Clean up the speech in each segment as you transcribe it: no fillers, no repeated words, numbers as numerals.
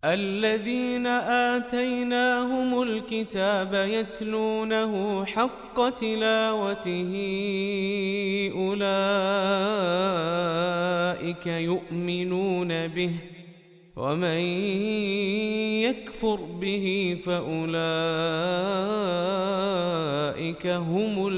الذين آتيناهم الكتاب يتلونه حق تلاوته أولئك يؤمنون به ومن يكفر به فأولئك هم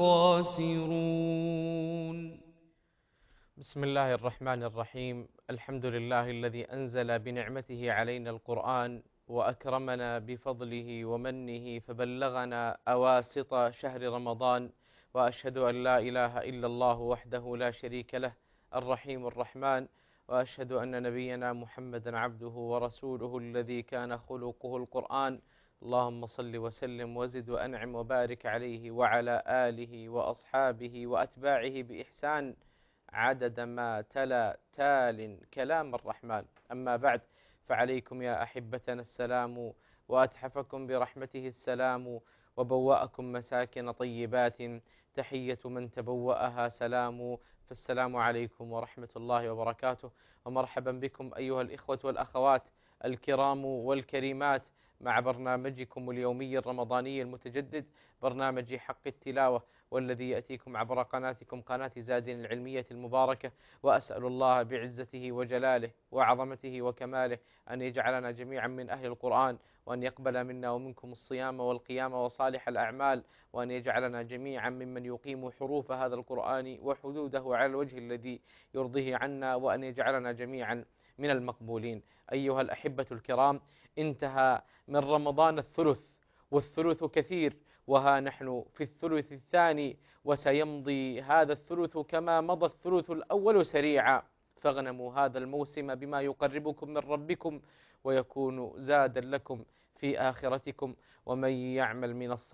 الخاسرون. بسم الله الرحمن الرحيم. الحمد لله الذي أنزل بنعمته علينا القرآن وأكرمنا بفضله ومنه فبلغنا أواسط شهر رمضان، وأشهد أن لا إله إلا الله وحده لا شريك له الرحيم الرحمن، وأشهد أن نبينا محمدا عبده ورسوله الذي كان خلقه القرآن. اللهم صل وسلم وزد وأنعم وبارك عليه وعلى آله وأصحابه وأتباعه بإحسان عدد ما تلا تال كلام الرحمن. أما بعد، فعليكم يا أحبتنا السلام، وأتحفكم برحمته السلام، وبوأكم مساكن طيبات، تحية من تبوأها سلام. فالسلام عليكم ورحمة الله وبركاته، ومرحبا بكم أيها الإخوة والأخوات الكرام والكريمات مع برنامجكم اليومي الرمضاني المتجدد، برنامج حق التلاوة، والذي يأتيكم عبر قناتكم قناة زاد العلمية المباركة. وأسأل الله بعزته وجلاله وعظمته وكماله أن يجعلنا جميعا من أهل القرآن، وأن يقبل منا ومنكم الصيام والقيام وصالح الأعمال، وأن يجعلنا جميعا ممن يقيم حروف هذا القرآن وحدوده على الوجه الذي يرضيه عنا، وأن يجعلنا جميعا من المقبولين. أيها الأحبة الكرام، انتهى من رمضان الثلث، والثلث كثير، وها نحن في الثلث الثاني، وسيمضي هذا الثلث كما مضى الثلث الأول سريعا. فاغنموا هذا الموسم بما يقربكم من ربكم ويكون زادا لكم في آخرتكم. ومن يعمل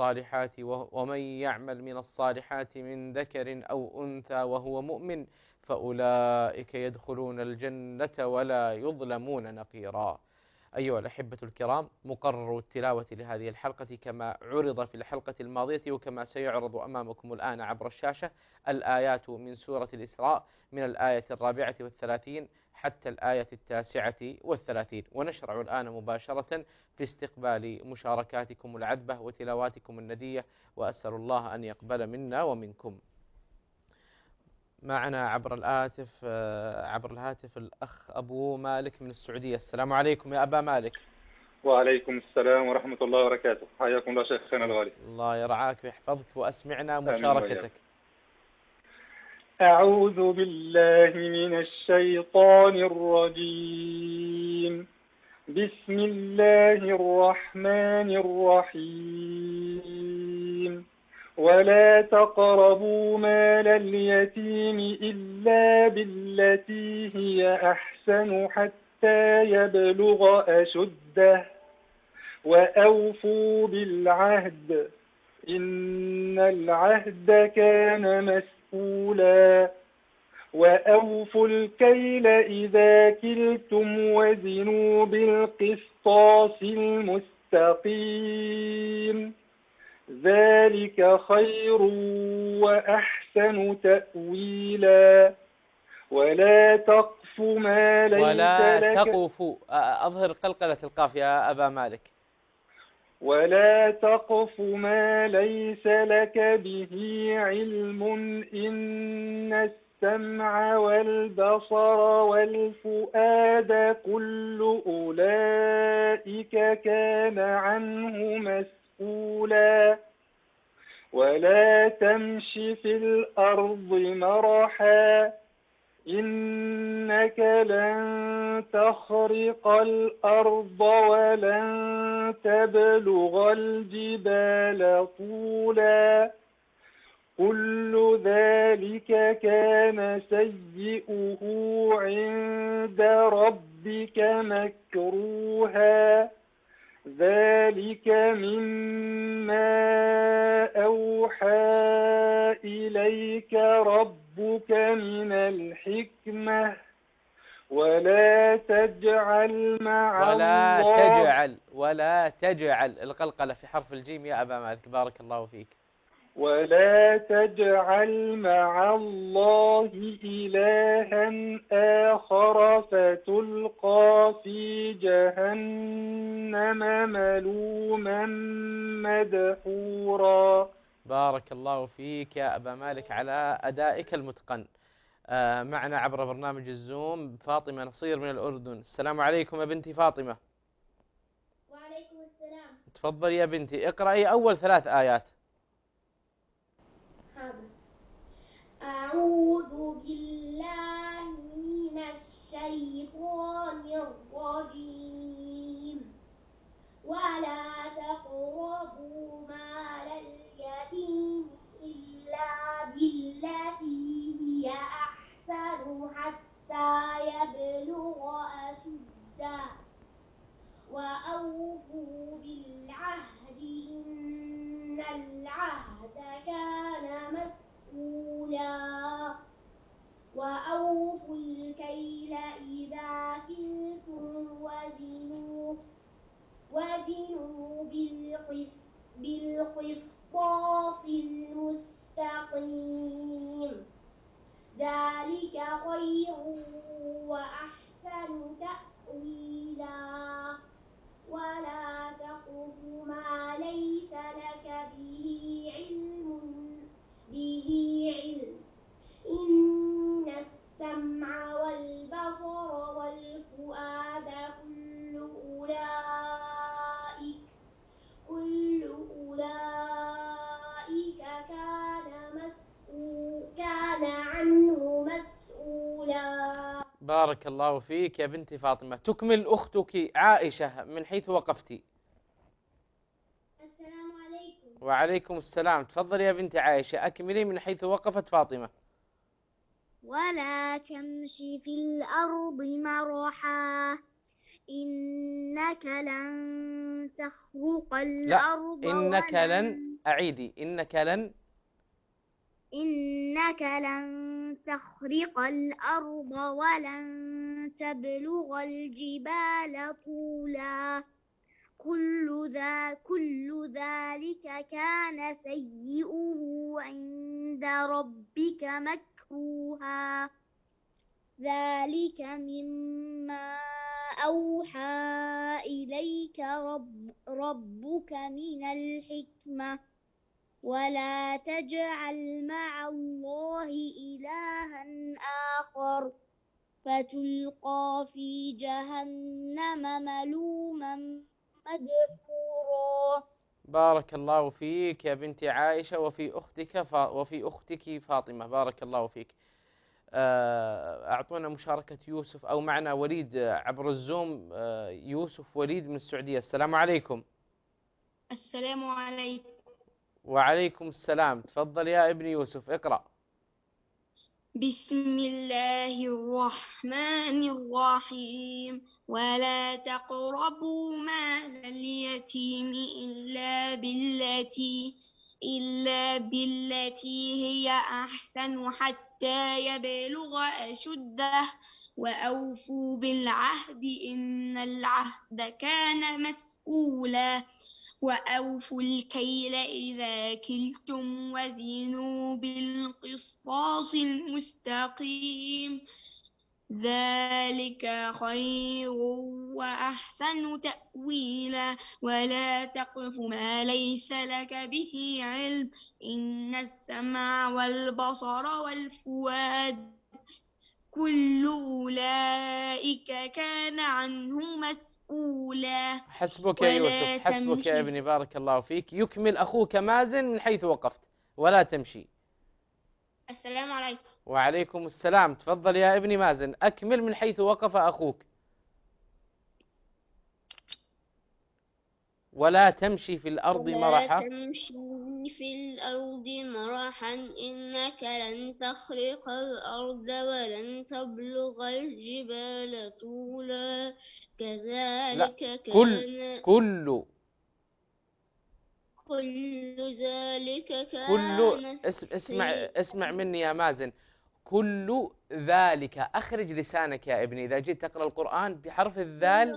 من الصالحات من ذكر أو أنثى وهو مؤمن فأولئك يدخلون الجنة ولا يظلمون نقيرا. أيها الأحبة الكرام، مقرر التلاوة لهذه الحلقة كما عرض في الحلقة الماضية وكما سيعرض أمامكم الآن عبر الشاشة، الآيات من سورة الإسراء من الآية 34 حتى الآية 39، ونشرع الآن مباشرة في استقبال مشاركاتكم العذبة وتلاواتكم الندية، وأسأل الله أن يقبل منا ومنكم. معنا عبر الهاتف الأخ أبو مالك من السعودية. السلام عليكم يا أبا مالك. وعليكم السلام ورحمة الله وبركاته. حياكم الله شيخنا الغالي. الله يرعاك ويحفظك، وأسمعنا آمين وإياك. مشاركتك. أعوذ بالله من الشيطان الرجيم. بسم الله الرحمن الرحيم. ولا تقربوا مال اليتيم إلا بالتي هي أحسن حتى يبلغ أشده وأوفوا بالعهد إن العهد كان مسؤولا. وأوفوا الكيل إذا كلتم وزنوا بالقسطاس المستقيم ذلك خير وأحسن تأويلا. ولا تقف ما ليس ولا لك تقف، أظهر قلقلة القاف يا أبا مالك. ولا تقف ما ليس لك به علم إن السمع والبصر والفؤاد كل أولئك كان عنه مسؤولا. ولا تمش في الأرض مرحا إنك لن تخرق الأرض ولن تبلغ الجبال طولا. كل ذلك كان سيئه عند ربك مكروها. ذلك مما أوحى إليك ربك من الحكمة. ولا تجعل مع الله ولا تجعل القلقلة في حرف الجيم يا أبا مالك، بارك الله فيك. ولا تجعل مع الله إلها آخر فتلقى في جهنم ملوما مدحورا. بارك الله فيك يا أبا مالك على أدائك المتقن. معنا عبر برنامج الزوم فاطمة نصير من الأردن. السلام عليكم يا بنتي فاطمة. وعليكم السلام. تفضل يا بنتي اقرأي أول 3 آيات. حاضر. أعوذ بالله من الشيطان الرجيم. ولا تقربوا مال اليتيم إلا بالتي هي أحسن حتى يبلغ أشده وأوفوا بالعهد إن العهد كان مسؤولا وأوفوا الكيل إذا كلتم وزنوا بالقسطاس المستقيم ذلك خير وأحسن تأويلا ولا تقف ما ليس لك به علم إن السمع والبصر والفؤاد كل أولئك كان عنه مسؤولا. بارك الله فيك يا بنتي فاطمة. تكمل أختك عائشة من حيث وقفتِ. السلام عليكم. وعليكم السلام. تفضل يا بنتي عائشة أكملي من حيث وقفت فاطمة. ولا تمشي في الأرض مرحا إنك لن تخرق الأرض إنك لن أعيدي إنك لن تخرق الأرض ولن تبلغ الجبال طولا كل ذلك كان سيئه عند ربك مكروها ذلك مما أوحى إليك ربك من الحكمة ولا تجعل مع الله إلها آخر فتلقى في جهنم ملوما مدحورا. بارك الله فيك يا بنتي عائشة وفي أختك فاطمة. بارك الله فيك. أعطونا مشاركة يوسف أو معنا وليد عبر الزوم. يوسف وليد من السعودية. السلام عليكم. السلام عليكم. وعليكم السلام. تفضل يا ابن يوسف اقرأ. بسم الله الرحمن الرحيم ولا تقربوا مال اليتيم إلا بالتي هي أحسن حتى يبلغ أشده وأوفوا بالعهد إن العهد كان مسؤولا وأوفوا الكيل إذا كلتم وزنوا بالقسطاس المستقيم ذلك خير وأحسن تأويلا ولا تقف ما ليس لك به علم إن السمع والبصر والفؤاد كل أولئك كان عنه مسؤولا. حسبك يا يوسف. حسبك يا ابني. بارك الله فيك. يكمل أخوك مازن من حيث وقفت. ولا تمشي. السلام عليكم. وعليكم السلام. تفضل يا ابني مازن أكمل من حيث وقف أخوك. ولا تمشي في الأرض مرحا. ولا تمشي في الأرض مرحا إنك لن تخرق الأرض ولن تبلغ الجبال طولا كذلك كل ذلك كان اسمع مني يا مازن. كل ذلك أخرج لسانك يا ابني إذا جيت تقرأ القرآن بحرف الذال.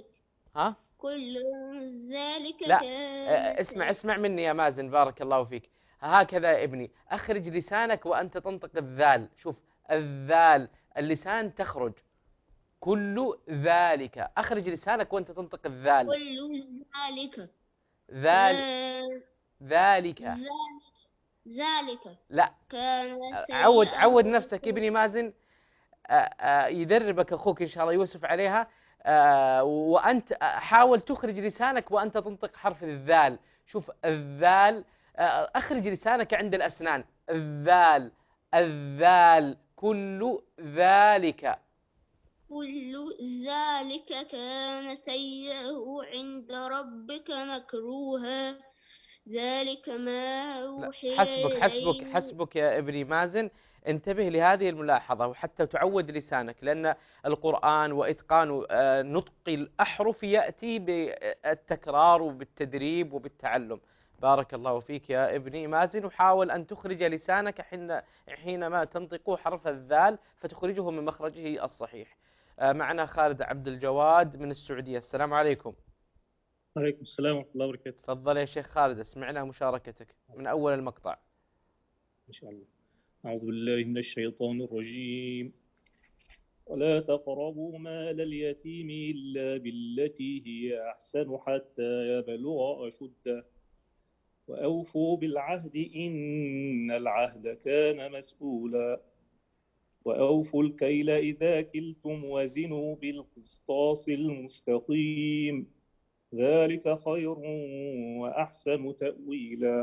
ها؟ كل ذلك لا كان اسمع مني يا مازن. بارك الله فيك. هكذا يا ابني، أخرج لسانك وأنت تنطق الذال. شوف الذال، اللسان تخرج. كل ذلك، أخرج لسانك وأنت تنطق الذال. كل ذلك ذال كان ذلك. ذلك لا، كان عود سيئه. نفسك ابني مازن. يدربك أخوك إن شاء الله يوسف عليها. وأنت حاول تخرج لسانك وأنت تنطق حرف الذال. شوف الذال، أخرج لسانك عند الأسنان. الذال، الذال، كل ذلك. كل ذلك كان سيئه عند ربك مكروها. ذلك ما أوحي إليه. حسبك يا ابني مازن. انتبه لهذه الملاحظة وحتى تعود لسانك، لأن القرآن وإتقان نطق الأحرف يأتي بالتكرار وبالتدريب وبالتعلم. بارك الله فيك يا ابني مازن، وحاول أن تخرج لسانك حينما تنطق حرف الذال فتخرجه من مخرجه الصحيح. معنا خالد عبد الجواد من السعودية. السلام عليكم. عليكم السلام ورحمة الله وبركاته. تفضل يا شيخ خالد، اسمعنا مشاركتك من أول المقطع إن شاء الله. أعوذ بالله من الشيطان الرجيم. ولا تقربوا مال اليتيم إلا بالتي هي أحسن حتى يبلغ أشده وأوفوا بالعهد إن العهد كان مسؤولا وأوفوا الكيل إذا كلتم وزنوا بالقسطاس المستقيم ذلك خير وأحسن تأويلا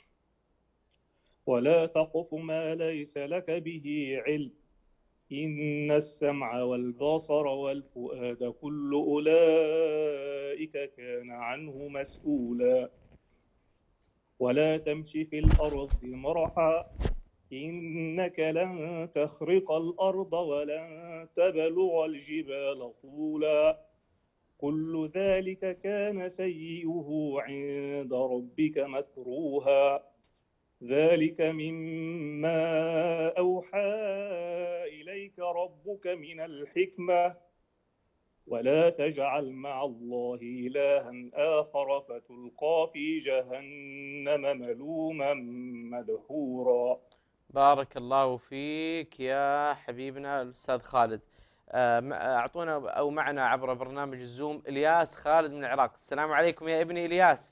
ولا تقف ما ليس لك به علم إن السمع والبصر والفؤاد كل أولئك كان عنه مسؤولا ولا تمش في الأرض مرحا إنك لن تخرق الأرض ولن تبلغ الجبال طولا كل ذلك كان سيئه عند ربك مكروها ذلك مما أوحى إليك ربك من الحكمة ولا تجعل مع الله إلها آخر فتلقى في جهنم ملوما مدحورا. بارك الله فيك يا حبيبنا الأستاذ خالد. أعطونا أو معنا عبر برنامج الزوم إلياس خالد من العراق. السلام عليكم يا ابني إلياس.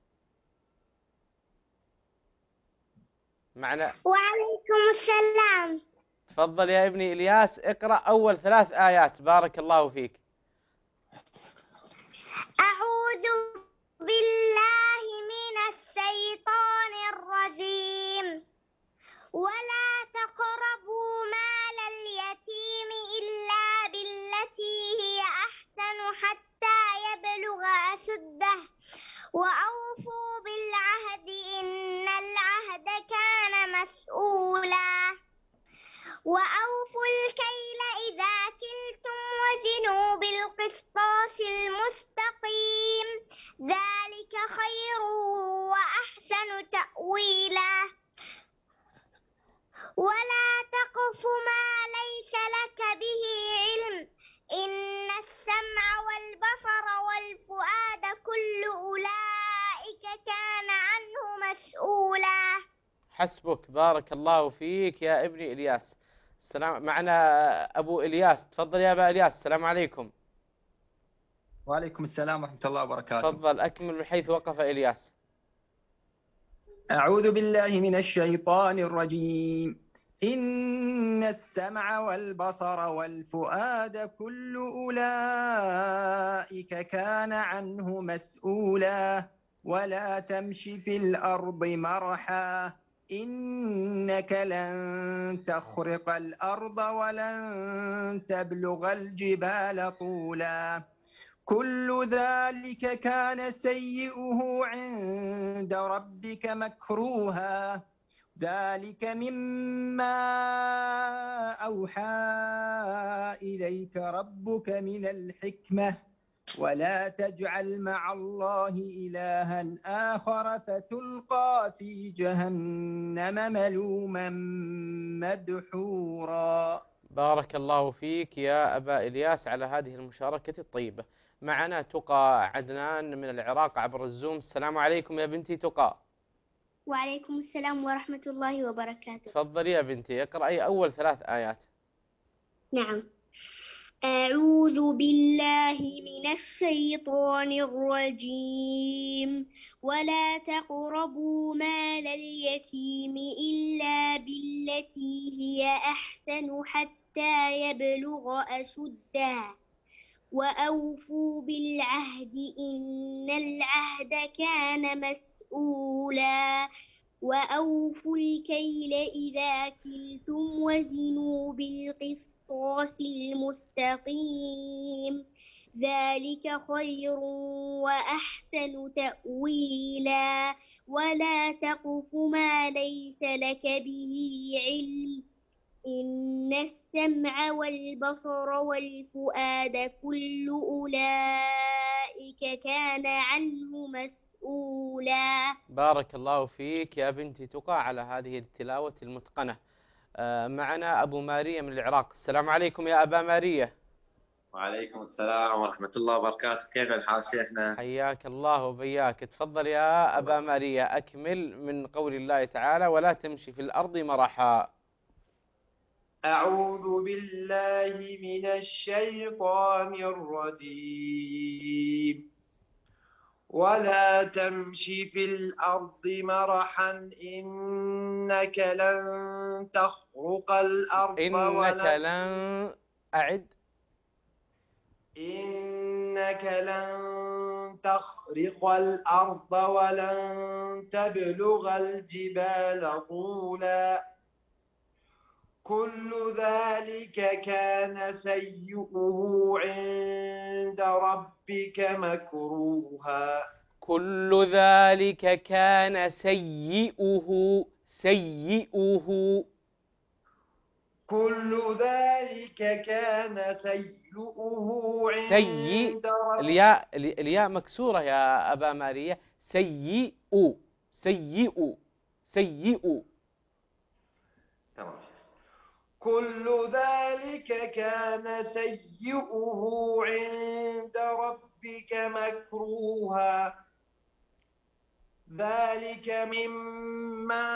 معنا. وعليكم السلام. تفضل يا ابني إلياس، اقرأ أول 3 آيات. بارك الله فيك. أعوذ بالله من الشيطان الرجيم. ولا تقربوا مال اليتيم إلا بالتي هي أحسن حتى يبلغ أشده وأوفوا بالعهد إن العهد كان مسؤولا وأوفوا الكيل إذا كلتم وزنوا بالقسطاس المستقيم ذلك خير وأحسن تأويلا ولا تقف ما ليس لك به علم إن السمع والبصر والفؤاد كل أولئك كان عنه مسؤولا. حسبك. بارك الله فيك يا ابني إلياس. السلام. معنا أبو إلياس. تفضل يا أبا إلياس. السلام عليكم. وعليكم السلام ورحمة الله وبركاته. تفضل أكمل من حيث وقف إلياس. أعوذ بالله من الشيطان الرجيم. إن السمع والبصر والفؤاد كل أولئك كان عنه مسؤولا ولا تمش في الأرض مرحا إنك لن تخرق الأرض ولن تبلغ الجبال طولا كل ذلك كان سيئه عند ربك مكروها ذلك مما أوحى إليك ربك من الحكمة ولا تجعل مع الله إلها آخر فتلقى في جهنم ملوما مدحورا. بارك الله فيك يا أبا إلياس على هذه المشاركة الطيبة. معنا تقى عدنان من العراق عبر الزوم. السلام عليكم يا بنتي تقى. وعليكم السلام ورحمة الله وبركاته. تفضلي يا بنتي، اقرأي أول 3 آيات. نعم. أعوذ بالله من الشيطان الرجيم. ولا تقربوا مال اليتيم إلا بالتي هي أحسن حتى يبلغ أشده وأوفوا بالعهد إن العهد كان مسؤولا وأوفوا الكيل إذا كلتم وزنوا بالقسطاس المستقيم ذلك خير وأحسن تأويلا ولا تقف ما ليس لك به علم إن السمع والبصر والفؤاد كل أولئك كان عنه مسؤولا. بارك الله فيك يا بنتي تقى على هذه التلاوة المتقنة. معنا أبو ماريا من العراق. السلام عليكم يا أبا ماريا. وعليكم السلام ورحمة الله وبركاته. كيف الحال شيخنا؟ حياك الله وبياك. تفضل يا أبا ماريا، أكمل من قول الله تعالى ولا تمشي في الأرض مرحا. أعوذ بالله من الشيطان الرجيم. ولا تمش في الأرض مرحا إنك لن تخرق الأرض إنك لن تخرق الأرض ولن تبلغ الجبال طولا كل ذلك كان سيئه عند ربك مكروها. كل ذلك كان سيئه كل ذلك كان سيئه عند ربك. الياء مكسورة يا أبا ماريا. سيئ. تمام. كل ذلك كان سيئه عند ربك مكروها ذلك مما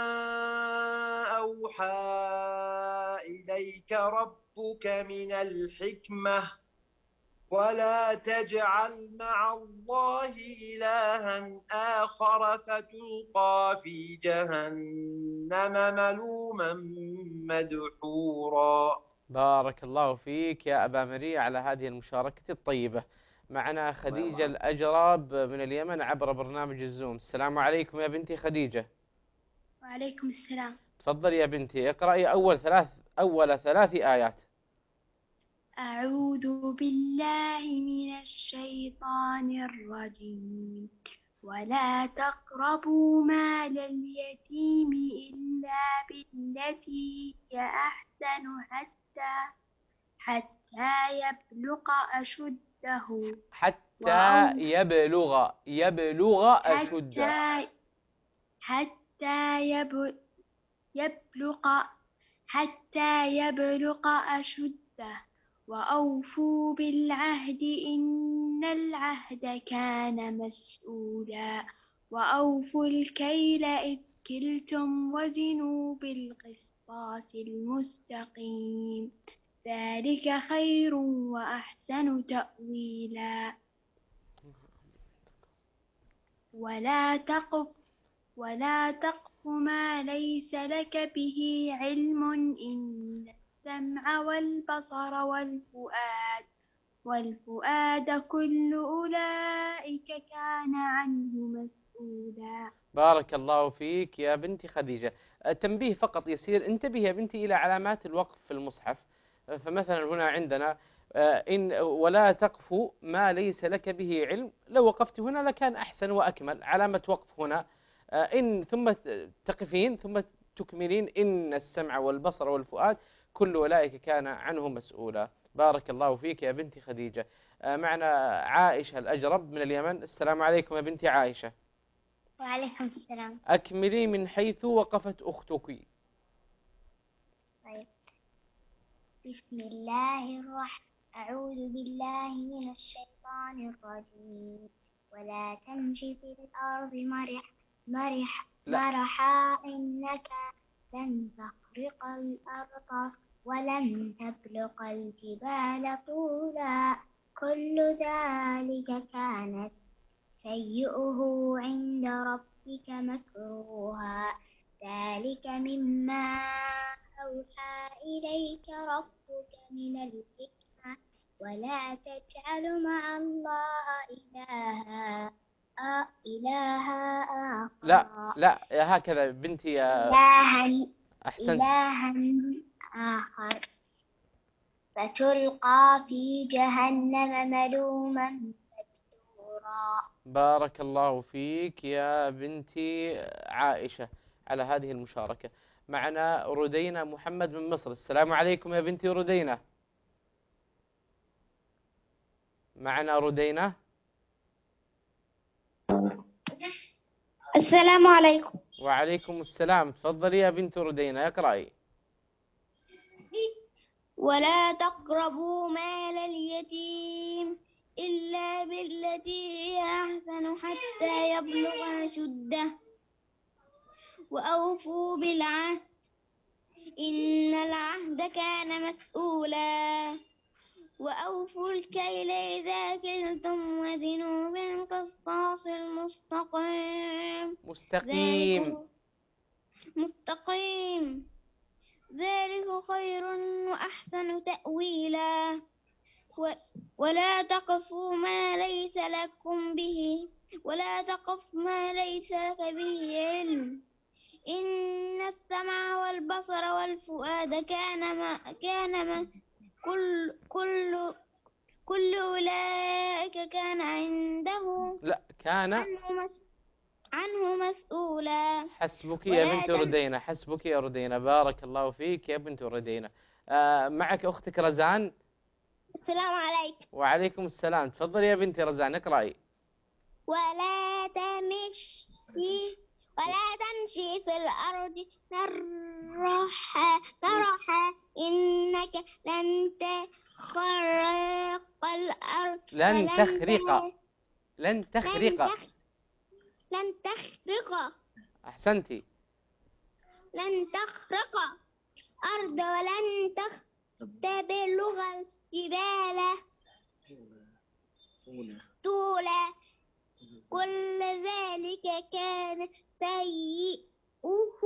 أوحى إليك ربك من الحكمة ولا تجعل مع الله إلها آخر فتلقى في جهنم ملوما مدحورا. بارك الله فيك يا أبا مريع على هذه المشاركة الطيبة. معنا خديجة الأجراب من اليمن عبر برنامج الزوم. السلام عليكم يا بنتي خديجة. وعليكم السلام. تفضل يا بنتي، اقرأي أول 3 آيات. أعوذ بالله من الشيطان الرجيم. ولا تقربوا مال اليتيم إلا بالتي هي أحسن حتى يبلغ أشده. حتى يبلغ أشده وأوفوا بالعهد إن العهد كان مسؤولا وأوفوا الكيل إذ كلتم وزنوا بالقسطاس المستقيم ذلك خير وأحسن تأويلا. ولا تقف ما ليس لك به علم إن السمع والبصر والفؤاد كل أولئك كان عنه مسؤولا. بارك الله فيك يا بنتي خديجة. تنبيه فقط يسير، انتبه يا بنتي إلى علامات الوقف في المصحف. فمثلا هنا عندنا إن ولا تقف ما ليس لك به علم، لو وقفت هنا لكان أحسن وأكمل. علامة وقف هنا إن ثم تقفين ثم تكملين إن السمع والبصر والفؤاد كل أولئك كان عنه مسؤولا. بارك الله فيك يا بنتي خديجة. معنا عائشة الأجرب من اليمن. السلام عليكم يا بنتي عائشة. وعليكم السلام. أكملي من حيث وقفت أختك. طيب. بسم الله الرحمن. أعوذ بالله من الشيطان الرجيم. ولا تمشي في الأرض مرحا إنك لن تخرق الأرض ولن تبلغ الجبال طولا كل ذلك كان سيئه عند ربك مكروها ذلك مما أوحى إليك ربك من الحكمة ولا تجعل مع الله إلها آخر لا هكذا بنتي يا أحسنت إلها آخر فتلقى في جهنم ملوما مدحورا. بارك الله فيك يا بنتي عائشة على هذه المشاركة. معنا ردينا محمد من مصر. السلام عليكم يا بنتي ردينا. معنا ردينا. السلام عليكم. وعليكم السلام. تفضلي يا بنت ردينا اقرأي. ولا تقربوا مال اليتيم إلا بالتي هي أحسن حتى يبلغ أشده وأوفوا بالعهد إن العهد كان مسؤولا وأوفوا الكيل إذا كلتم وزنوا بالقسطاس مستقيم ذلك خير وأحسن تأويلا ولا تقف ما ليس لك به علم إن السمع والبصر والفؤاد كل أولئك كان عنه مسؤولا. حسبك يا بنت ردينا. حسبك يا ردينا. بارك الله فيك يا بنت ردينا. معك أختك رزان. السلام عليكم. وعليكم السلام. تفضلي يا بنتي رزان اقرأي. ولا تمشي في الأرض مرحا إنك لن تخرق الأرض لن تخرق أحسنتي. لن تخرق أرض ولن تبلغ الجبال طولا كل ذلك كان سيئه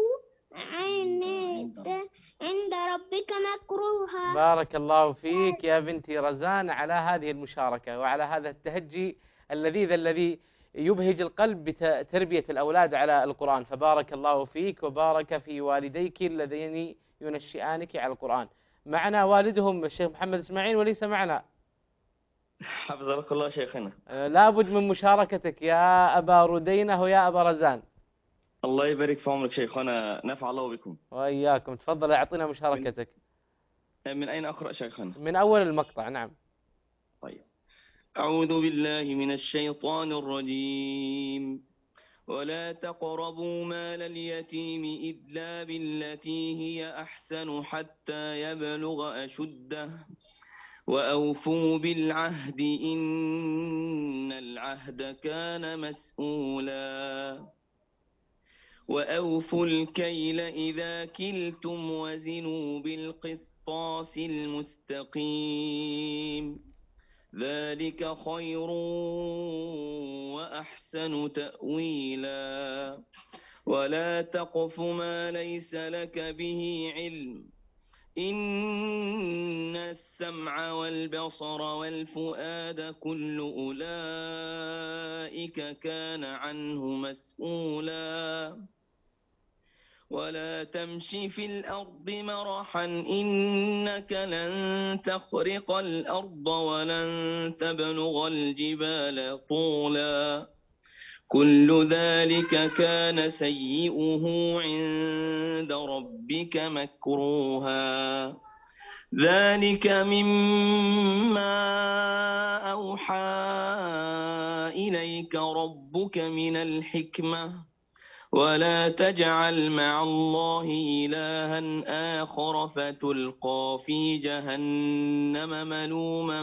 عند ربك مكروها. بارك الله فيك يا بنتي رزان على هذه المشاركة وعلى هذا التهجي اللذيذ الذي يبهج القلب بتربية الأولاد على القرآن. فبارك الله فيك وبارك في والديك الذين ينشئانك على القرآن. معنا والدهم الشيخ محمد إسماعيل وليس معنا. حفظك الله شيخنا. لابد من مشاركتك يا أبا ردينة ويا أبا رزان. الله يبارك في عمرك شيخنا، نفع الله بكم. وإياكم. تفضل أعطينا مشاركتك. من أين أقرأ شيخنا؟ من أول المقطع. نعم. طيب. أعوذ بالله من الشيطان الرجيم. ولا تقربوا مال اليتيم إلا بالتي هي أحسن حتى يبلغ أشده وأوفوا بالعهد إن العهد كان مسؤولا وأوفوا الكيل إذا كلتم وزنوا بالقسطاس المستقيم ذلك خير وأحسن تأويلا ولا تقف ما ليس لك به علم إن السمع والبصر والفؤاد كل أولئك كان عنه مسؤولا ولا تمشي في الأرض مرحا إنك لن تخرق الأرض ولن تبلغ الجبال طولا كل ذلك كان سيئه عند ربك مكروها ذلك مما أوحى إليك ربك من الحكمة ولا تجعل مع الله إلها آخر فتلقى في جهنم ملوما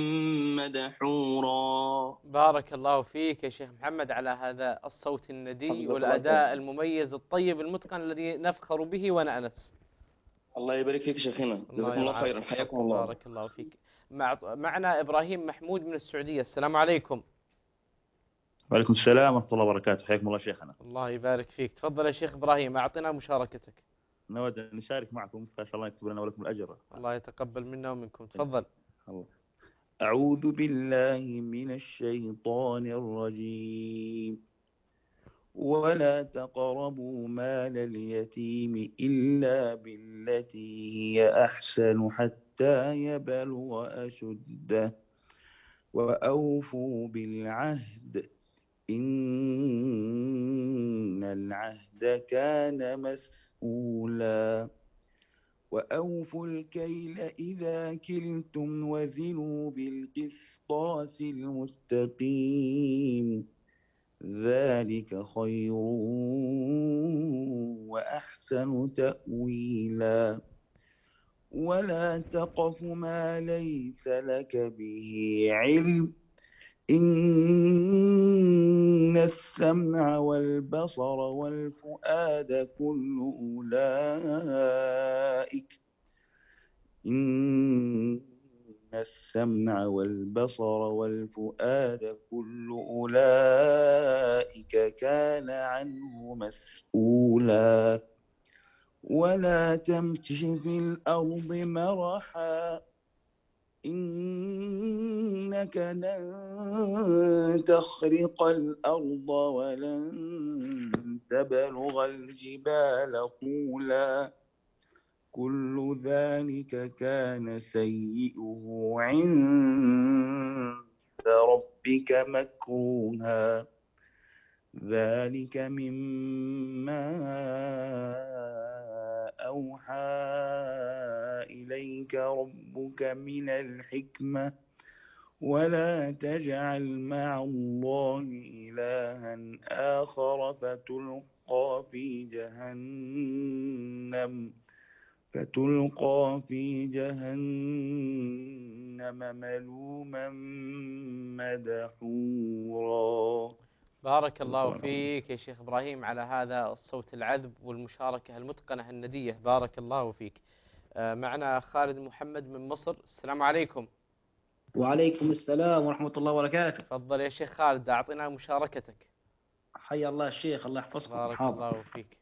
مدحورا. بارك الله فيك يا شيخ محمد على هذا الصوت الندي والأداء المميز الطيب المتقن الذي نفخر به ونأنس. الله يبارك فيك شيخنا، جزاكم الله خيرا، حياكم الله. بارك الله فيك. معنا إبراهيم محمود من السعودية. السلام عليكم. وعليكم السلام ورحمة الله وبركاته، حياكم الله شيخنا. الله يبارك فيك. تفضل يا شيخ إبراهيم، أعطنا مشاركتك. نود أن نشارك معكم، فأسأل الله يكتب لنا ولكم الأجر. الله يتقبل منا ومنكم. تفضل. أعوذ بالله من الشيطان الرجيم. ولا تقربوا مال اليتيم إلا بالتي هي أحسن حتى يبلغ أشده وأوفوا بالعهد إن العهد كان مسؤولا وأوفوا الكيل إذا كلتم وزنوا بالقسطاس المستقيم ذلك خير وأحسن تأويلا ولا تقف ما ليس لك به علم إن السمع والبصر والفؤاد كل أولئك إن السمع والبصر والفؤاد كل أولئك كان عنه مسؤولا ولا تمش في الأرض مرحا إنك لن تخرق الأرض ولن تبلغ الجبال طولا كل ذلك كان سيئه عند ربك مكروها ذلك مما أوحى إليك ربك من الحكمة ولا تجعل مع الله إلها آخر فتلقى في جهنم ملوما مدحورا. بارك الله فيك يا شيخ إبراهيم على هذا الصوت العذب والمشاركة المتقنة الندية. بارك الله فيك. معنا خالد محمد من مصر. السلام عليكم. وعليكم السلام ورحمة الله وبركاته. تفضل يا شيخ خالد، أعطنا مشاركتك. حيا الله الشيخ، الله يحفظكم. بارك الله فيك.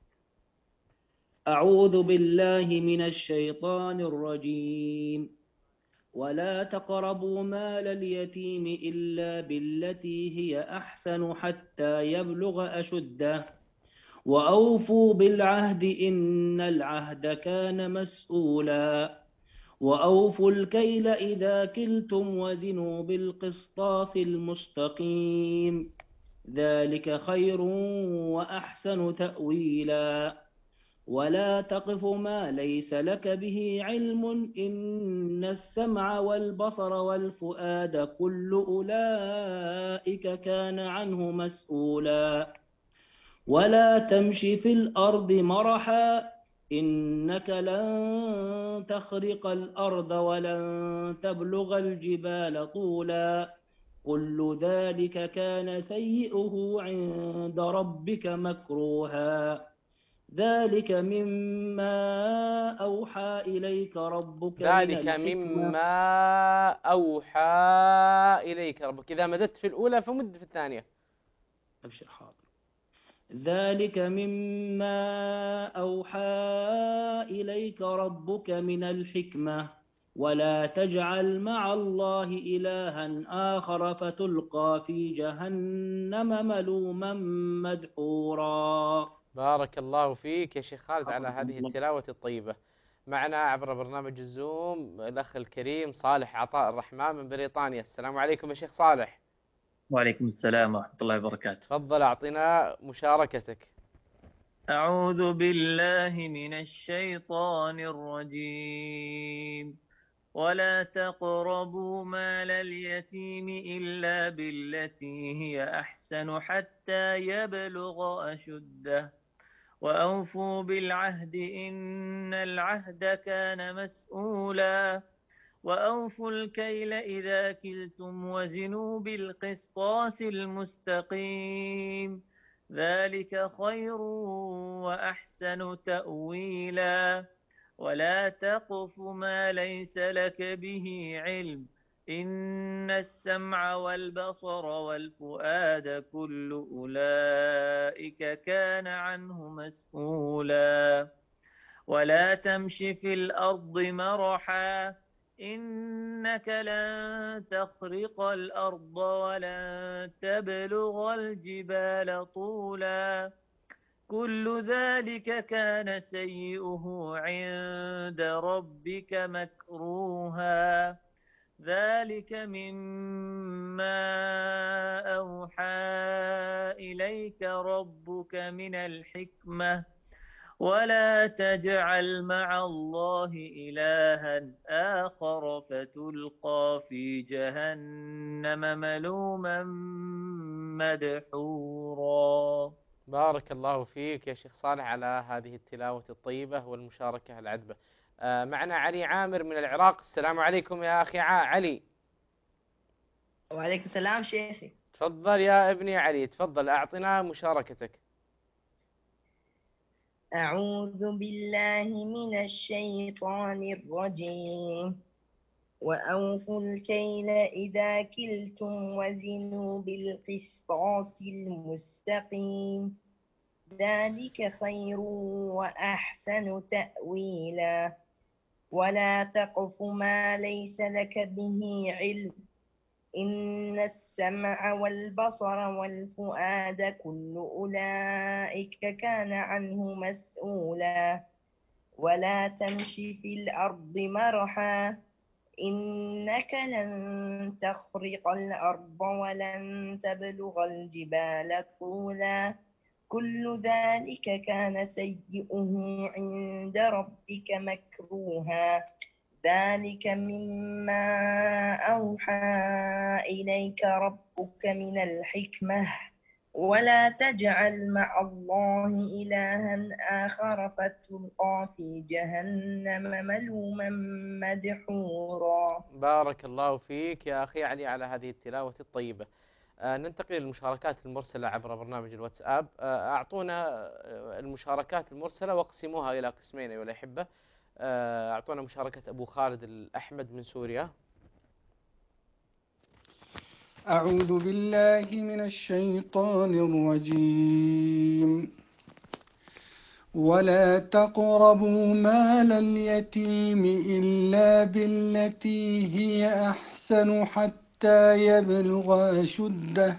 أعوذ بالله من الشيطان الرجيم. ولا تقربوا مال اليتيم إلا بالتي هي أحسن حتى يبلغ أشده وأوفوا بالعهد إن العهد كان مسؤولا وأوفوا الكيل إذا كلتم وزنوا بالقسطاس المستقيم ذلك خير وأحسن تأويلا ولا تقف ما ليس لك به علم إن السمع والبصر والفؤاد كل أولئك كان عنه مسؤولا ولا تمش في الأرض مرحا إنك لن تخرق الأرض ولن تبلغ الجبال طولا كل ذلك كان سيئه عند ربك مكروها ذلك مما أوحى إليك ربك إذا مددت في الأولى فمد في الثانية. أبشر حاضر. ذلك مما أوحى إليك ربك من الحكمة ولا تجعل مع الله إلها آخر فتلقى في جهنم ملوما مدحورا. بارك الله فيك يا شيخ خالد على هذه التلاوة الطيبة. معنا عبر برنامج الزوم الأخ الكريم صالح عطاء الرحمن من بريطانيا. السلام عليكم يا شيخ صالح. وعليكم السلام ورحمة الله وبركاته. تفضل أعطنا مشاركتك. أعوذ بالله من الشيطان الرجيم. ولا تقربوا مال اليتيم إلا بالتي هي أحسن حتى يبلغ أشده وأوفوا بالعهد إن العهد كان مسؤولا وأوفوا الكيل إذا كلتم وزنوا بالقسطاس المستقيم ذلك خير وأحسن تأويلا ولا تقف ما ليس لك به علم إن السمع والبصر والفؤاد كل أولئك كان عنه مسؤولا ولا تمش في الأرض مرحا إنك لن تخرق الأرض ولن تبلغ الجبال طولا كل ذلك كان سيئه عند ربك مكروها ذلك مما أوحى إليك ربك من الحكمة ولا تجعل مع الله إلها آخر فتلقى في جهنم ملوما مدحورا. بارك الله فيك يا شيخ صالح على هذه التلاوة الطيبة والمشاركة العذبة. معنا علي عامر من العراق. السلام عليكم يا أخي علي. وعليكم السلام شيخي. تفضل يا ابني علي، تفضل أعطنا مشاركتك. أعوذ بالله من الشيطان الرجيم وأوفوا الكيل إذا كلتم وزنوا بالقسطاس المستقيم ذلك خير وأحسن تأويلا ولا تقف ما ليس لك به علم إن السمع والبصر والفؤاد كل أولئك كان عنه مسؤولا ولا تمش في الأرض مرحا إنك لن تخرق الأرض ولن تبلغ الجبال طولا كل ذلك كان سيئه عند ربك مكروها ذلك مما أوحى إليك ربك من الحكمة ولا تجعل مع الله إلها آخر فتلقى في جهنم ملوما مدحورا. بارك الله فيك يا أخي علي على هذه التلاوة الطيبة. ننتقل للمشاركات المرسلة عبر برنامج الواتساب. أعطونا المشاركات المرسلة واقسموها إلى قسمين أيها الأحبة. أعطونا مشاركة أبو خالد الأحمد من سوريا. أعوذ بالله من الشيطان الرجيم ولا تقربوا مال اليتيم إلا بالتي هي أحسن حتى يبلغ أشده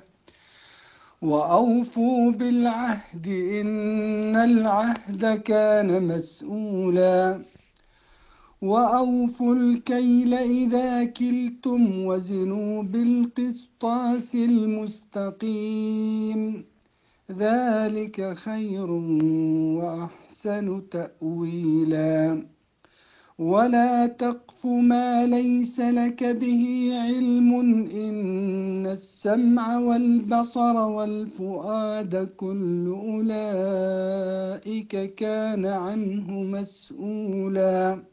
وأوفوا بالعهد إن العهد كان مسؤولا وأوفوا الكيل إذا كلتم وزنوا بالقسطاس المستقيم ذلك خير وأحسن تأويلا ولا تقف ما ليس لك به علم إن السمع والبصر والفؤاد كل أولئك كان عنه مسؤولا.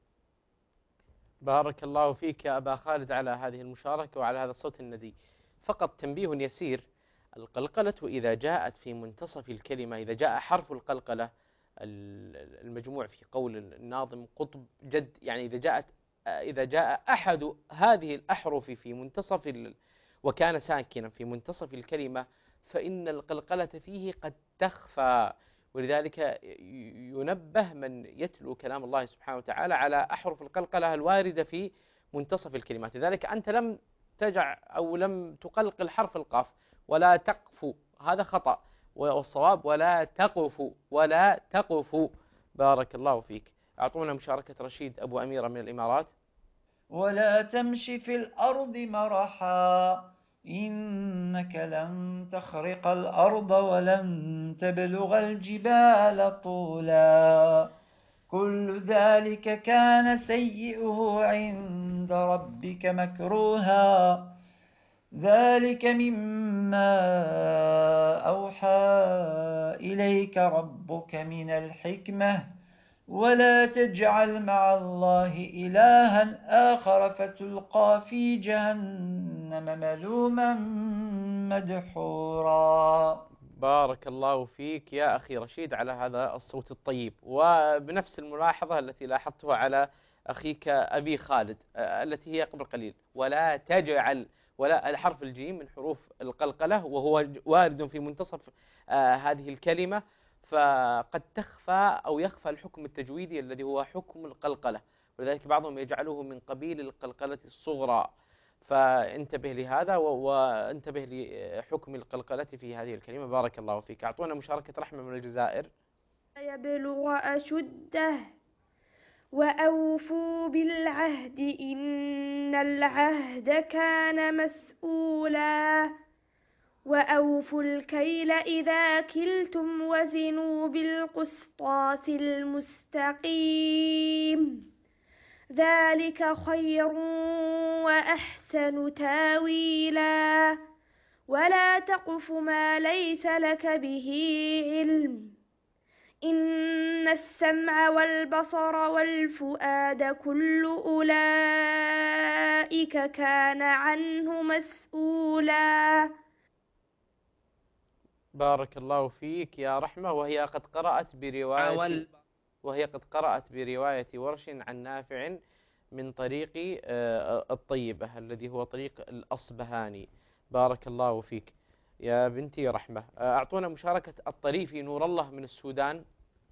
بارك الله فيك يا أبا خالد على هذه المشاركة وعلى هذا الصوت الندي. فقط تنبيه يسير: القلقلة إذا جاءت في منتصف الكلمة، إذا جاء حرف القلقلة المجموع في قول الناظم قطب جد، يعني إذا جاء أحد هذه الأحرف في منتصف وكان ساكنا في منتصف الكلمة فإن القلقلة فيه قد تخفى، ولذلك ينبه من يتلو كلام الله سبحانه وتعالى على أحرف القلقلة الواردة في منتصف الكلمات. لذلك أنت لم تجع أو لم تقلقل حرف القاف، ولا تقف، هذا خطأ، والصواب ولا تقف ولا تقف. بارك الله فيك. أعطونا مشاركة رشيد أبو أميرة من الإمارات. ولا تمش في الأرض مرحا إنك لن تخرق الأرض ولن تبلغ الجبال طولا كل ذلك كان سيئه عند ربك مكروها ذلك مما أوحى إليك ربك من الحكمة ولا تجعل مع الله إلها آخر فتلقى في جهنم ملوما مدحورا. بارك الله فيك يا أخي رشيد على هذا الصوت الطيب، وبنفس الملاحظة التي لاحظتها على أخيك أبي خالد التي هي قبل قليل، ولا تجعل، ولا الحرف الجيم من حروف القلقلة وهو وارد في منتصف هذه الكلمة، فقد تخفى أو يخفى الحكم التجويدي الذي هو حكم القلقلة، ولذلك بعضهم يجعله من قبيل القلقلة الصغرى، فانتبه لهذا وانتبه لحكم القلقلة في هذه الكلمة. بارك الله فيك. أعطونا مشاركة رحمة من الجزائر. يبلغ أشده وأوفوا بالعهد إن العهد كان مسؤولا وأوفوا الكيل إذا كلتم وزنوا بالقسطاس المستقيم ذلك خير وأحسن تاويلا ولا تقف ما ليس لك به علم إن السمع والبصر والفؤاد كل أولئك كان عنه مسؤولا. بارك الله فيك يا رحمة. وهي قد قرأت برواية ورش عن نافع من طريق الطيبة الذي هو طريق الأصبهاني. بارك الله فيك يا بنتي رحمة. أعطونا مشاركة الطريفي نور الله من السودان.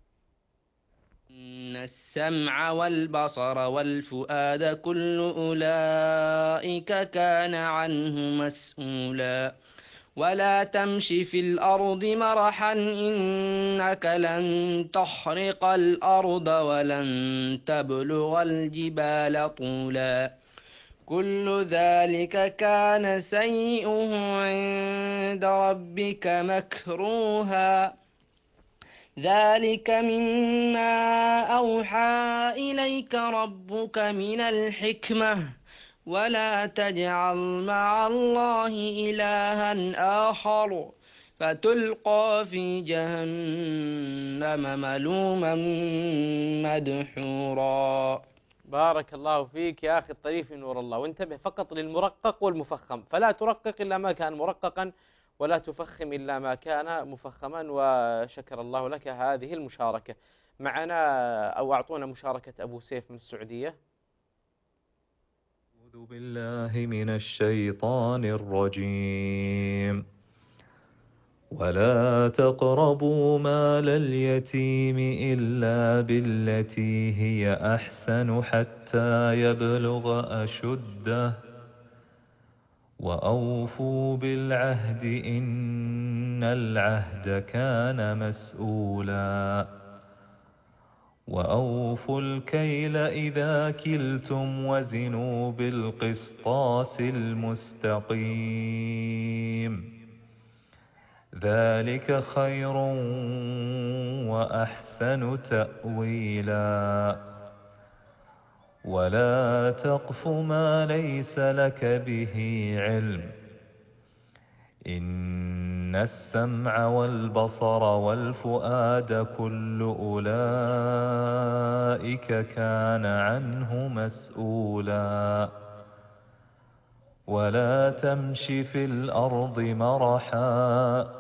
إن السمع والبصر والفؤاد كل أولئك كان عنه مسؤولا ولا تمش في الأرض مرحا إنك لن تخرق الأرض ولن تبلغ الجبال طولا كل ذلك كان سيئه عند ربك مكروها ذلك مما أوحى إليك ربك من الحكمة ولا تجعل مع الله إلها آخر فتلقى في جهنم ملوما مدحورا. بارك الله فيك يا أخي الطريف نور الله. وانتبه فقط للمرقق والمفخم، فلا ترقق إلا ما كان مرققا ولا تفخم إلا ما كان مفخما. وشكر الله لك هذه المشاركة. معنا أو أعطونا مشاركة أبو سيف من السعودية. أعوذ بالله من الشيطان الرجيم. ولا تقربوا مال اليتيم إلا بالتي هي أحسن حتى يبلغ أشده وأوفوا بالعهد إن العهد كان مسؤولا وأوفوا الكيل إذا كلتم وزنوا بالقسطاس المستقيم ذلك خير وأحسن تأويلا ولا تقف ما ليس لك به علم إن السمع والبصر والفؤاد كل أولئك كان عنه مسؤولا ولا تمش في الأرض مرحا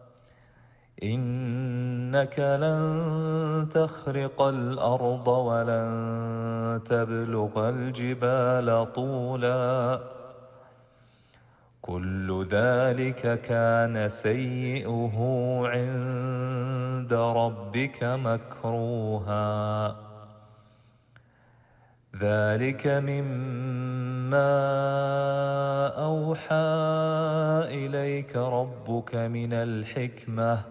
إنك لن تخرق الأرض ولن تبلغ الجبال طولا كل ذلك كان سيئه عند ربك مكروها ذلك مما أوحى إليك ربك من الحكمة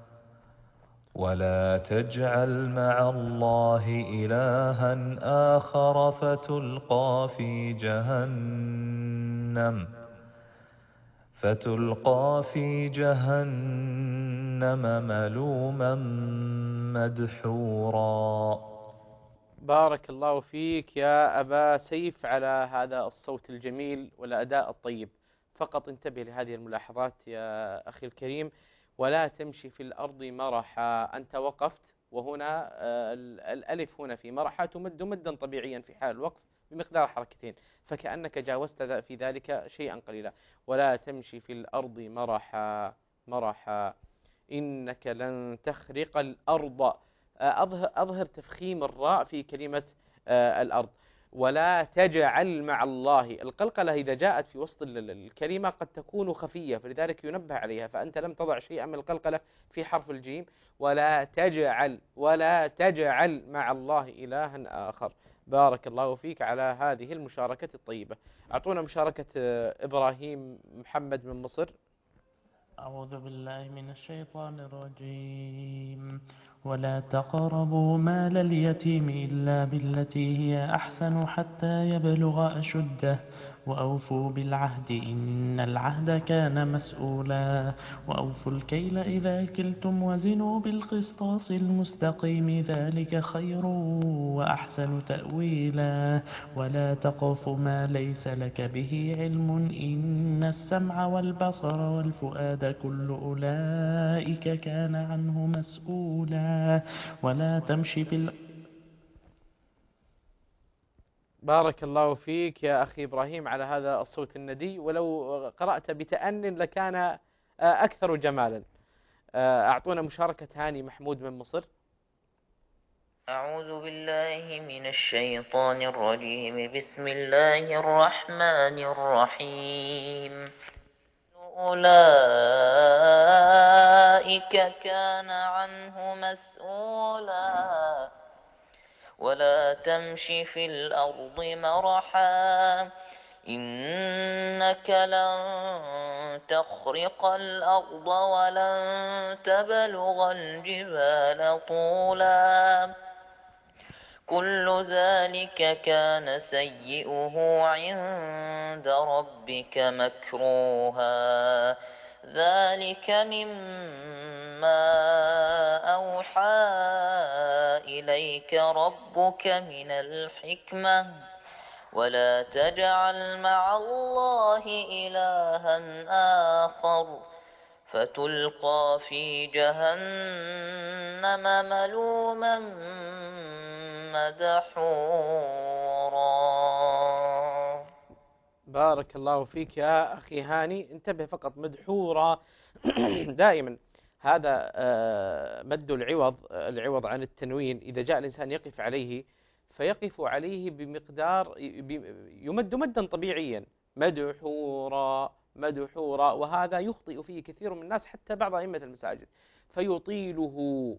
ولا تجعل مع الله إلها آخر فتلقى في جهنم ملوما مدحورا. بارك الله فيك يا أبا سيف على هذا الصوت الجميل والأداء الطيب. فقط انتبه لهذه الملاحظات يا أخي الكريم. ولا تمشي في الأرض مرحا، أنت وقفت، وهنا الألف هنا في مرحا تمد مدا طبيعيا في حال الوقف بمقدار حركتين، فكأنك جاوزت في ذلك شيئا قليلا. ولا تمشي في الأرض مرحا مرحا إنك لن تخرق الأرض. أظهر تفخيم الراء في كلمة الأرض. ولا تجعل مع الله، القلقلة إذا جاءت في وسط الكلمة قد تكون خفية، فلذلك ينبه عليها، فأنت لم تضع شيئا من القلقلة في حرف الجيم. ولا تجعل مع الله إلها آخر. بارك الله فيك على هذه المشاركة الطيبة. أعطونا مشاركة إبراهيم محمد من مصر. أعوذ بالله من الشيطان الرجيم. ولا تقربوا مال اليتيم إلا بالتي هي أحسن حتى يبلغ أشده وأوفوا بالعهد إن العهد كان مسؤولا وأوفوا الكيل إذا كلتم وزنوا بالقسطاس المستقيم ذلك خير وأحسن تأويلا ولا تقف ما ليس لك به علم إن السمع والبصر والفؤاد كل أولئك كان عنه مسؤولا ولا تمشي في بارك الله فيك يا أخي إبراهيم على هذا الصوت الندي، ولو قرأت بتأن لكان أكثر جمالا. أعطونا مشاركة هاني محمود من مصر. أعوذ بالله من الشيطان الرجيم. بسم الله الرحمن الرحيم. أولئك كان عنه مسؤولا ولا تمش في الأرض مرحا إنك لن تخرق الأرض ولن تبلغ الجبال طولا كل ذلك كان سيئه عند ربك مكروها ذلك مما أوحى إليك ربك من الحكمة ولا تجعل مع الله إلها آخر فتلقى في جهنم ملوما مدحورا. بارك الله فيك يا أخي هاني. انتبه فقط، مدحورا دائما هذا مد العوض عن التنوين. إذا جاء الإنسان يقف عليه فيقف عليه بمقدار يمد مدا طبيعيا، مدحورا مدحورا، وهذا يخطئ فيه كثير من الناس حتى بعض أئمة المساجد، فيطيله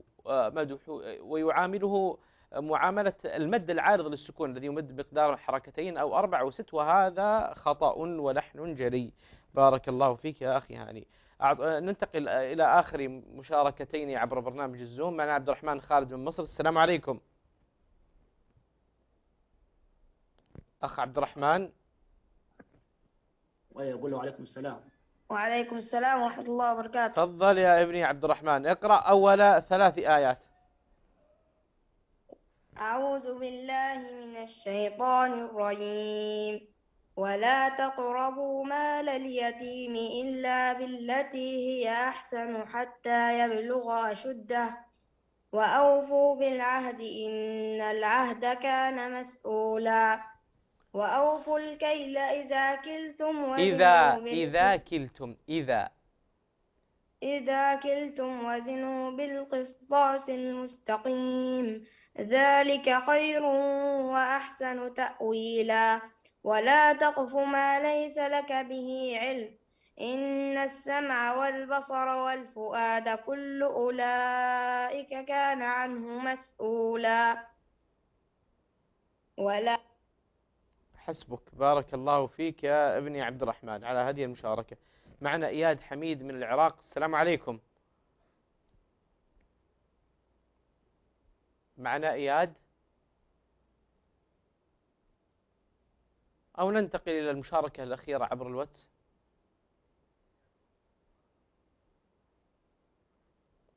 ويعامله معاملة المد العارض للسكون الذي يمد بمقدار حركتين أو 4 أو 6، وهذا خطأ ولحن جلي. بارك الله فيك يا أخي هاني. ننتقل إلى آخر مشاركتين عبر برنامج الزوم. معنا عبد الرحمن خالد من مصر. السلام عليكم أخ عبد الرحمن. ويقول وعليكم السلام. وعليكم السلام ورحمة الله وبركاته. تفضل يا ابني عبد الرحمن، اقرأ أول 3 آيات. أعوذ بالله من الشيطان الرجيم. ولا تقربوا مال اليتيم إلا بالتي هي أحسن حتى يبلغ أشده وأوفوا بالعهد إن العهد كان مسؤولا وأوفوا الكيل إذا كلتم وزنوا بالقسطاس المستقيم ذلك خير وأحسن تأويلا ولا تقف ما ليس لك به علم إن السمع والبصر والفؤاد كل أولئك كان عنه مسؤولا ولا. حسبك. بارك الله فيك يا ابني عبد الرحمن على هذه المشاركة. معنا إياد حميد من العراق. السلام عليكم. معنا إياد، أو ننتقل إلى المشاركة الأخيرة عبر الواتس.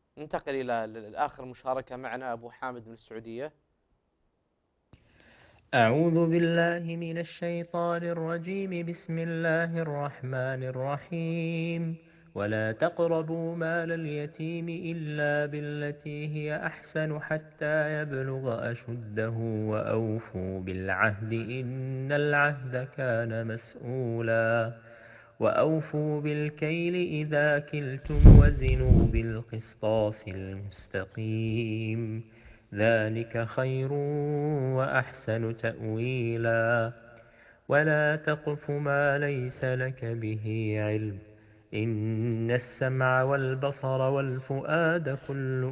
ننتقل إلى آخر مشاركة. معنا أبو حامد من السعودية. أعوذ بالله من الشيطان الرجيم. بسم الله الرحمن الرحيم. ولا تقربوا مال اليتيم إلا بالتي هي أحسن حتى يبلغ أشده وأوفوا بالعهد إن العهد كان مسؤولا وأوفوا بالكيل إذا كلتم وزنوا بالقسطاس المستقيم ذلك خير وأحسن تأويلا ولا تقف ما ليس لك به علم إن السمع والبصر والفؤاد كل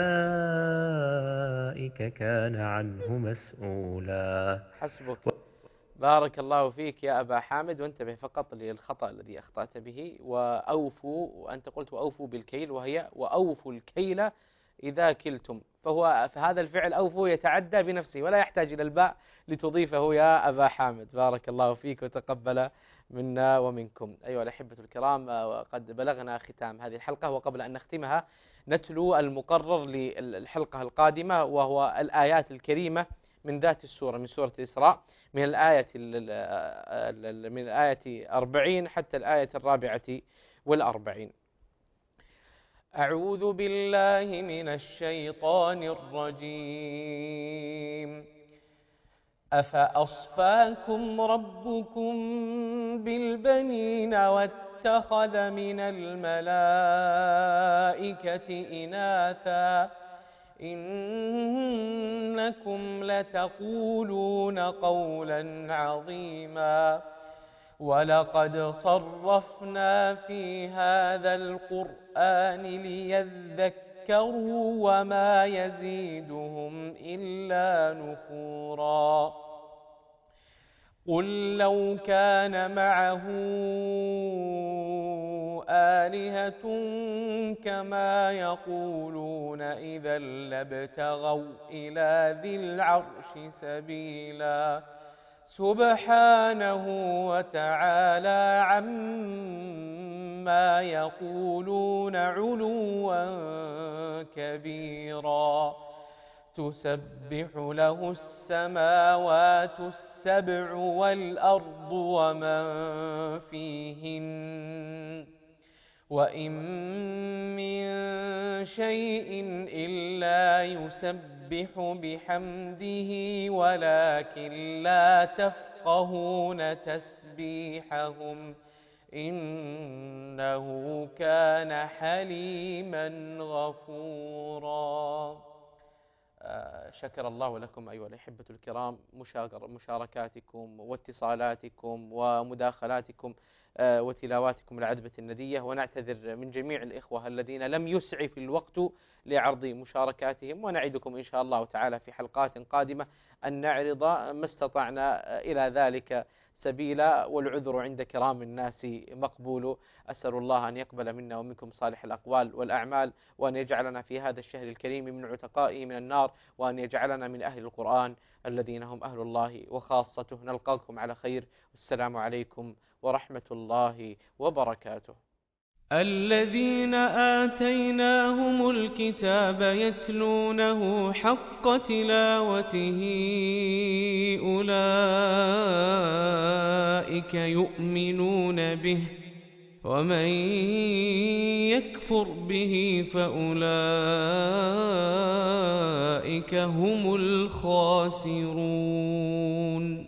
أولئك كان عنه مسؤولا. حسبك. بارك الله فيك يا أبا حامد، وانتبه فقط للخطأ الذي أخطأت به. وأوفوا، وأنت قلت وأوفوا بالكيل، وهي وأوفوا الكيل إذا كلتم، فهذا الفعل أوفوا يتعدى بنفسه ولا يحتاج إلى الباء لتضيفه يا أبا حامد. بارك الله فيك وتقبل منا ومنكم. أيها الأحبة الكرام، قد بلغنا ختام هذه الحلقة، وقبل أن نختمها نتلو المقرر للحلقة القادمة، وهو الآيات الكريمة من ذات السورة، من سورة الإسراء، من الآية 40 حتى الآية 44. أعوذ بالله من الشيطان الرجيم. أفأصفاكم ربكم بالبنين واتخذ من الملائكة إناثا إنكم لتقولون قولا عظيما ولقد صرفنا في هذا القرآن ليذكروا وما يزيدهم إلا نفورا. قل لو كان معه آلهة كما يقولون إذا لابتغوا إلى ذي العرش سبيلا سبحانه وتعالى عما يقولون علوا كبيرا. تسبح له السماوات السبع والأرض ومن فيهن وإن من شيء إلا يسبح بحمده ولكن لا تفقهون تسبيحهم إنه كان حليما غفورا. شكر الله لكم أيها الأحبة الكرام مشاركاتكم واتصالاتكم ومداخلاتكم وتلاواتكم العذبة الندية، ونعتذر من جميع الإخوة الذين لم يسعف الوقت لعرض مشاركاتهم، ونعدكم إن شاء الله تعالى في حلقات قادمة أن نعرض ما استطعنا إلى ذلك سبيلا، والعذر عند كرام الناس مقبول. أسأل الله أن يقبل منا ومنكم صالح الأقوال والأعمال، وأن يجعلنا في هذا الشهر الكريم من عتقائه من النار، وأن يجعلنا من أهل القرآن الذين هم أهل الله وخاصته. نلقاكم على خير، والسلام عليكم ورحمة الله وبركاته. الذين آتيناهم الكتاب يتلونه حق تلاوته أولئك يؤمنون به ومن يكفر به فأولئك هم الخاسرون.